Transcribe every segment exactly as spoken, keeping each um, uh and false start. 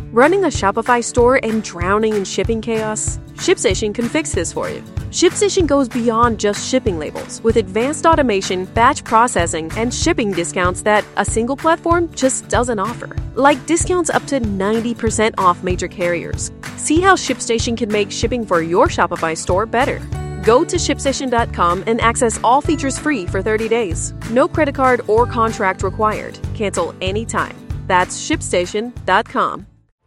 Running a Shopify store and drowning in shipping chaos? ShipStation can fix this for you. ShipStation goes beyond just shipping labels with advanced automation, batch processing, and shipping discounts that a single platform just doesn't offer. Like discounts up to ninety percent off major carriers. See how ShipStation can make shipping for your Shopify store better. Go to ship station dot com and access all features free for thirty days. No credit card or contract required. Cancel anytime. That's ship station dot com.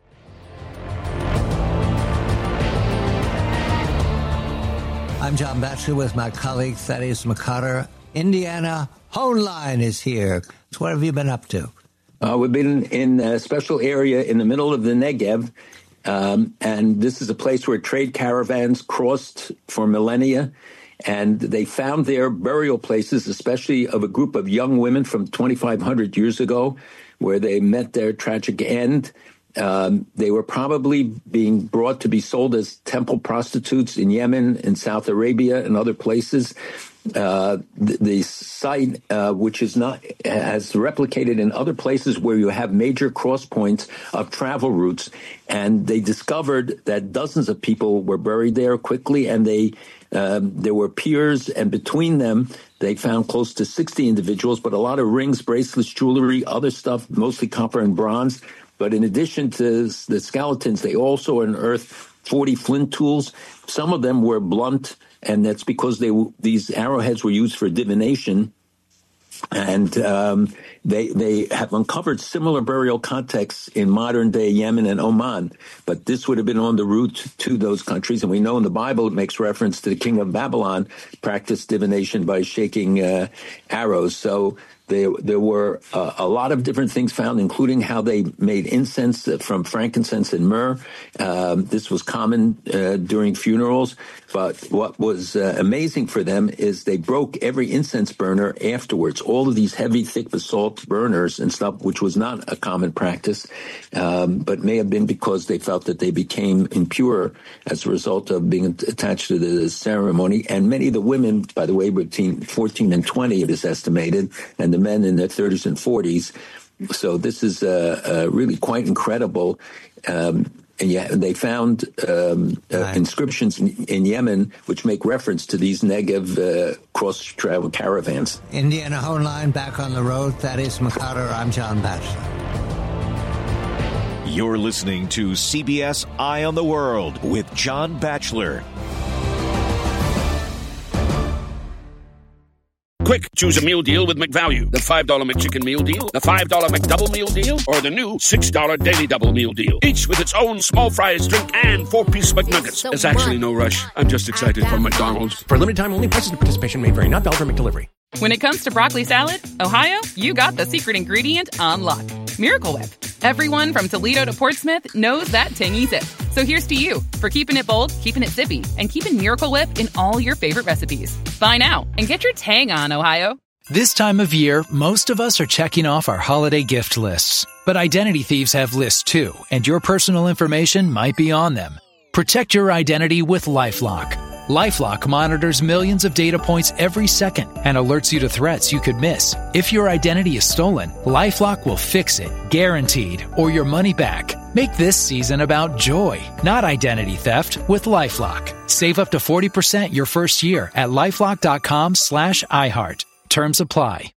I'm John Batchelor with my colleague Thaddeus McCarter. Indiana Honeline is here. So what have you been up to? Uh, we've been in a special area in the middle of the Negev. Um, and this is a place where trade caravans crossed for millennia, and they found their burial places, especially of a group of young women from twenty-five hundred years ago, where they met their tragic end. Um, they were probably being brought to be sold as temple prostitutes in Yemen, in Saudi Arabia, and other places. Uh, the, the site, uh, which is not, has replicated in other places where you have major cross points of travel routes. And they discovered that dozens of people were buried there quickly, and they, um, there were piers, and between them, they found close to sixty individuals, but a lot of rings, bracelets, jewelry, other stuff, mostly copper and bronze. But in addition to the skeletons, they also unearthed forty flint tools. Some of them were blunt, and that's because they these arrowheads were used for divination. And um, they they have uncovered similar burial contexts in modern-day Yemen and Oman. But this would have been on the route to those countries. And we know in the Bible it makes reference to the king of Babylon practiced divination by shaking uh, arrows. So There, there were uh, a lot of different things found, including how they made incense from frankincense and myrrh. Um, this was common uh, during funerals. But what was uh, amazing for them is they broke every incense burner afterwards, all of these heavy, thick basalt burners and stuff, which was not a common practice, um, but may have been because they felt that they became impure as a result of being attached to the ceremony. And many of the women, by the way, between fourteen and twenty, it is estimated, and the men in their thirties and forties. So this is uh, uh, really quite incredible. Um, and yeah, they found um, uh, right. inscriptions in, in Yemen which make reference to these Negev uh, cross-travel caravans. Indiana Honeline back on the road. Thaddeus McCarter. I'm John Batchelor. You're listening to C B S Eye on the World with John Batchelor. Quick, choose a meal deal with McValue. The five dollar McChicken meal deal, the five dollar McDouble meal deal, or the new six dollar Daily Double meal deal. Each with its own small fries, drink, and four-piece McNuggets. So There's actually no rush. I'm just excited for McDonald's. For limited time only, prices and participation may vary. Not valid for McDelivery. When it comes to broccoli salad, Ohio, you got the secret ingredient on lock. Miracle Whip. Everyone from Toledo to Portsmouth knows that tangy zip. So here's to you for keeping it bold, keeping it zippy, and keeping Miracle Whip in all your favorite recipes. Buy now and get your tang on, Ohio. This time of year, most of us are checking off our holiday gift lists. But identity thieves have lists too, and your personal information might be on them. Protect your identity with LifeLock. LifeLock monitors millions of data points every second and alerts you to threats you could miss. If your identity is stolen, LifeLock will fix it, guaranteed, or your money back. Make this season about joy, not identity theft, with LifeLock. Save up to forty percent your first year at LifeLock.com slash iHeart. Terms apply.